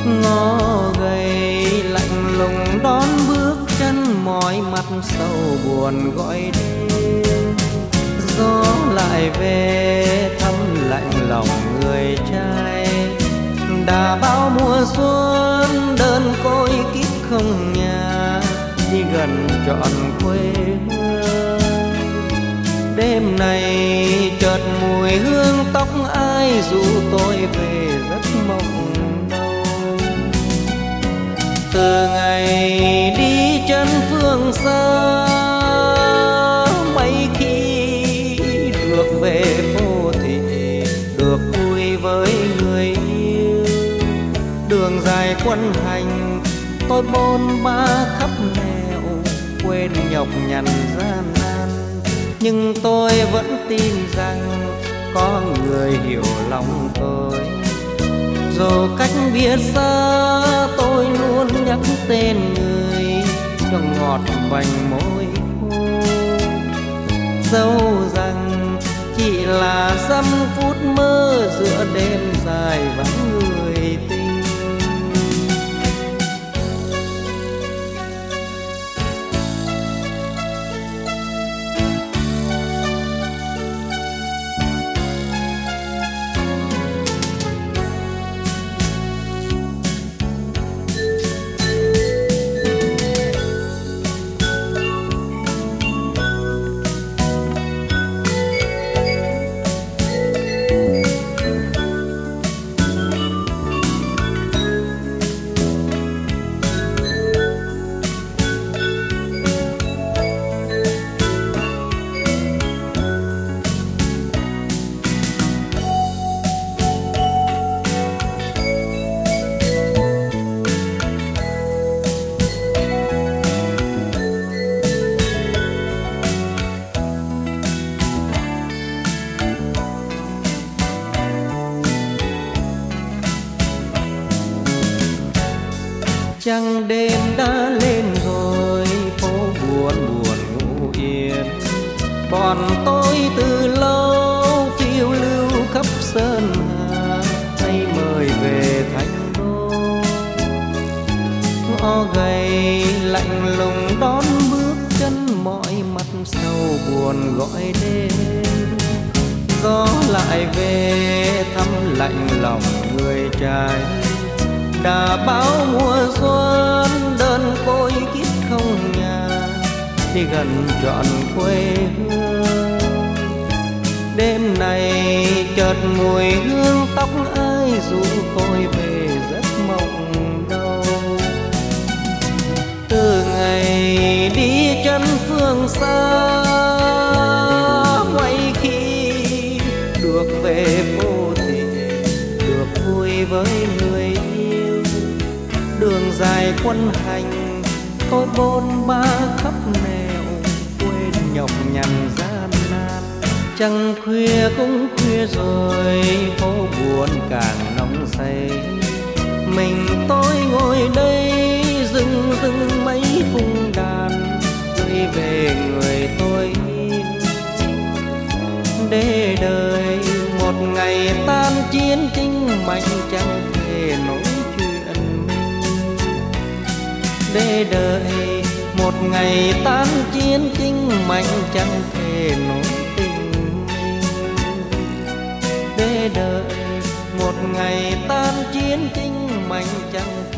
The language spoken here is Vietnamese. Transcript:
Ngó gầy lạnh lùng đón bước chân, mỏi mặt sầu buồn gọi đêm. Gió lại về thăm lạnh lòng người trai, đã bao mùa xuân đơn côi kiếp không nhà, đi gần trọn quê hương. Đêm này chợt mùi hương tóc ai dụ tôi về giấc mộng đâu. Từ ngày đi chân phương xa, mấy khi được về phố thị, được vui với người yêu. Đường dài quân hành tôi bôn ba khắp nẻo, quên nhọc nhằn gian nan, nhưng tôi vẫn tin rằng có người hiểu lòng tôi. Dù cách biệt xa tôi luôn nhắc tên người, cho ngọt vành môi khô. Dẫu rằng chỉ là dăm phút mơ giữa đêm dài vắng người tình. Trăng đêm đã lên rồi, phố buồn buồn ngủ yên. Bọn tôi từ lâu phiêu lưu khắp sơn hà, nay mời về thành đô. Ngõ gầy lạnh lùng đón bước chân, mỏi mắt sầu buồn gọi đêm. Gió lại về thăm lạnh lòng người trai, đã bao mùa xuân đơn côi kiếp không nhà, đi gần trọn quê hương. Đêm này chợt mùi hương tóc ai dụ tôi về giấc mộng đâu. Từ ngày đi chân phương xa, quay khi được về phố thị, được vui với người yêu. Đường dài quân hành tôi bôn ba khắp nẻo, quên nhọc nhằn gian nan. Trăng khuya cũng khuya rồi, phố buồn càng nóng say. Mình tôi ngồi đây dừng dừng mấy cung đàn, gửi về người tôi yêu. Để đời một ngày tan chiến tranh mạnh chẳng thể nổi. Để đợi một ngày tan chiến tranh mạnh chẳng thể nổi tình mình. Để đợi một ngày tan chiến tranh mạnh chẳng